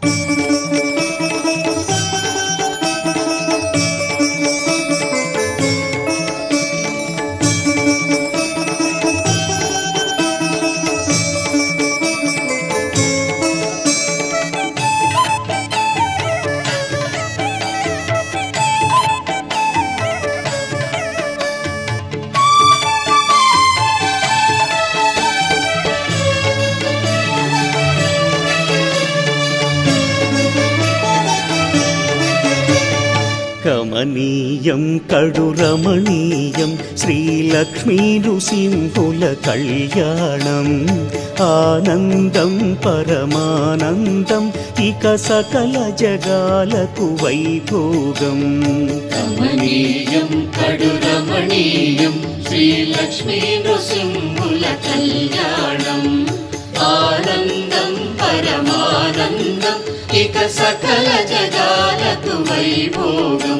కమనీయం కడు రమణీయం శ్రీలక్ష్మీ నృసింహుల కళ్యాణం ఆనందం పరమానందం ఇక సకల జగాలకు వైభోగం. కమనీయం కడు రమణీయం శ్రీలక్ష్మీ నృసింహుల కళ్యాణం ఆనందం పరమానందం ఇక సకల జగాలకు వైభోగం.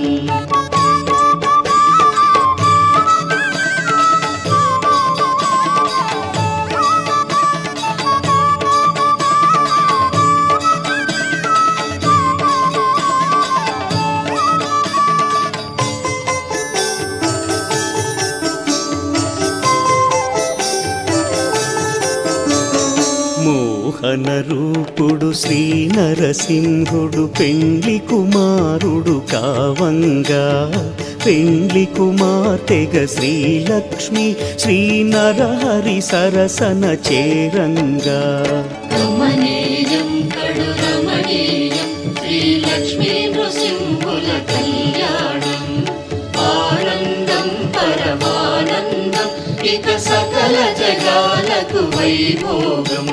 మోహన రూపుడు శ్రీ నరసింహుడు పెండ్లి కుమారుడు కావంగా పెండ్లి కుమార్తెగ శ్రీలక్ష్మి శ్రీ నరహరి సరసన చేరంగా. కమనీయం కడు రమణీయం శ్రీలక్ష్మీ నృసింహుల కళ్యాణం ఆనందం పరమానందం ఇక సకల జగాలకు వైభోగం.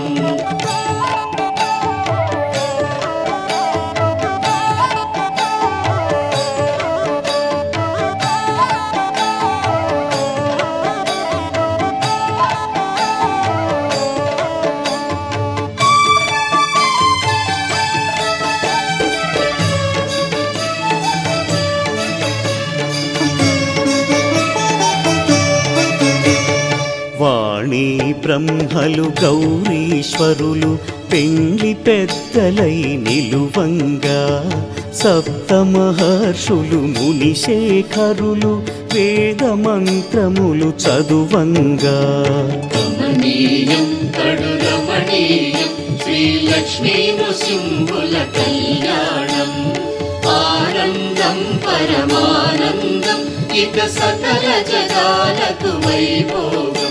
వాణి బ్రహ్మలు గౌరీశ్వరులు పెండ్లి పెద్దలై నిలువంగా సప్త మహర్షులు మునిశేఖరులు వేద మంత్రములు చదువంగా. కమనీయం కడు రమణీయం శ్రీలక్ష్మీ నృసింహుల కళ్యాణం ఆనందం పరమానందం ఇక సకల జగాలకు వైభోగం.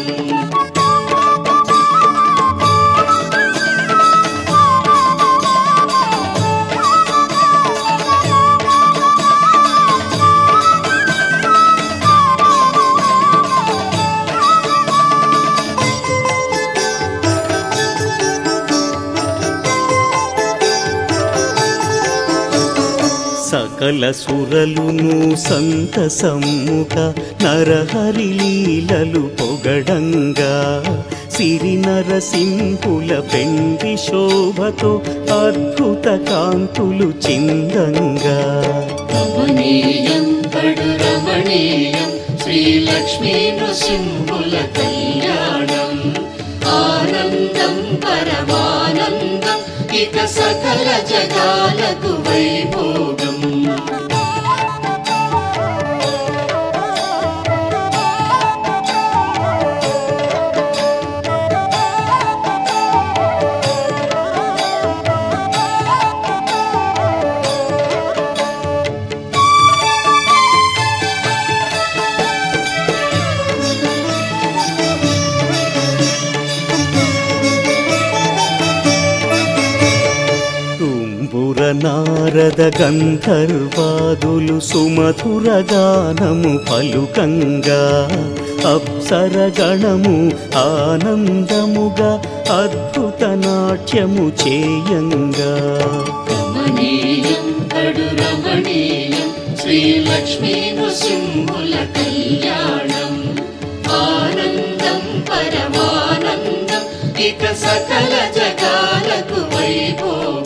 సకల సురలును సంతసమ్ముక నరహరి లీలలు పొగడంగా సిరి నరసింహుల పెండ్లి శోభతో అద్భుత కాంతులు చిందంగా. కమనీయం కడు రమణీయం శ్రీలక్ష్మీ నృసింహుల కళ్యాణం ఆనందం పరమానందం ఇక సకల జగాలకు వైభోగం. నారద గంధర్వాదులు సుమధుర గానము పలుకంగా అప్సరగణము ఆనందముగా అద్భుత నాట్యము చేయంగా. కమనీయం కడు రమణీయం శ్రీలక్ష్మీ నృసింహుల కళ్యాణం ఆనందం పరమానందం ఇక సకల జగాలకు వైభోగం.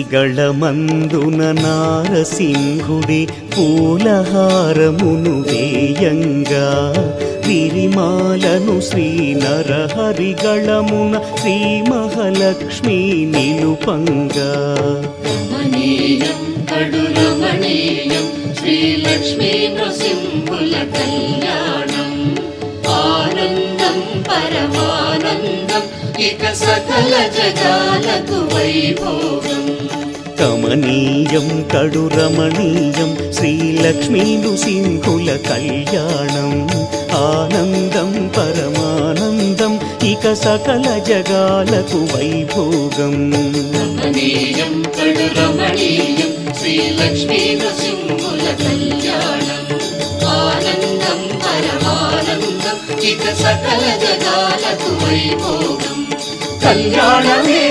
శ్రీగళమందున నారసింహుడి పూలహారమును వేయంగా విరిమాలను శ్రీ నరహరిగళమున శ్రీ మహాలక్ష్మి నిలుపంగా రమణీయం కడు రమణీయం శ్రీ లక్ష్మీ నృసింహుల కళ్యాణం ఆనందం పరమానందం ఇక సకల జగాలకు వైభోగం కమనీయం కడు రమణీయం శ్రీ లక్ష్మీ నృసింహుల కళ్యాణం ఆనందం పరమానందం ఇక సకల జగాలకు వైభోగం రమణీయం కడు రమణీయం శ్రీ లక్ష్మీ నృసింహుల కళ్యాణం ఆనందం పరమానందం ఇక సకల జగాలకు వైభోగం కళ్యాణమే